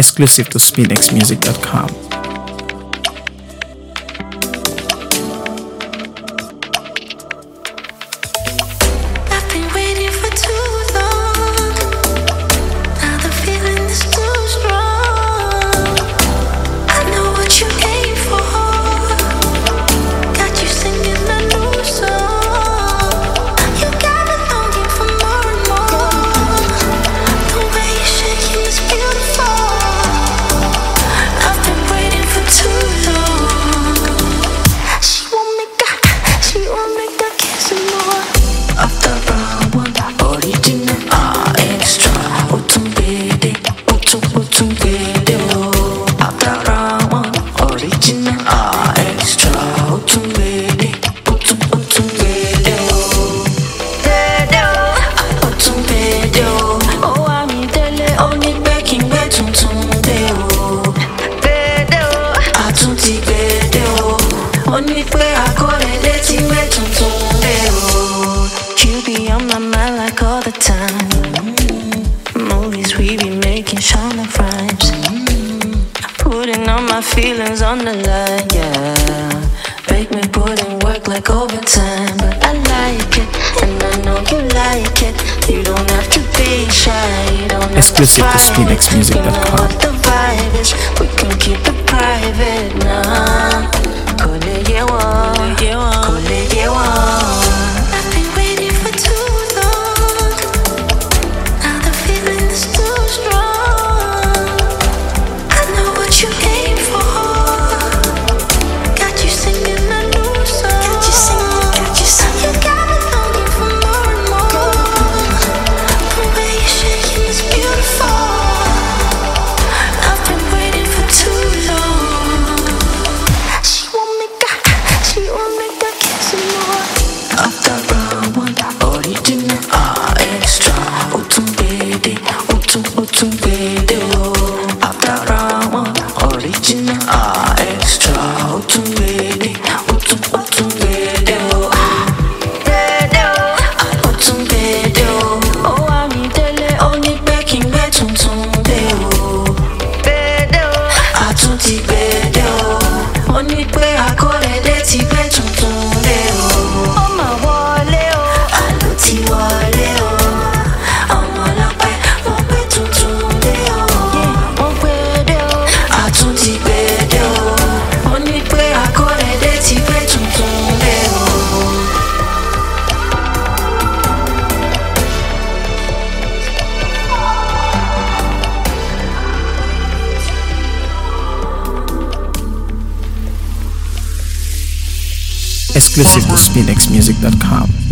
exclusive to spinxmusic.com. You be on my mind like all the time. Movies we be making, shining frames. Putting all my feelings on the line, yeah. Make me put in work like overtime. But I like it, and I know you like it. You don't have to be shy, you don't have Exclusive to to spinxmusic.com. You know what the vibe is, we can keep it private now. Exclusive to spinxmusic.com.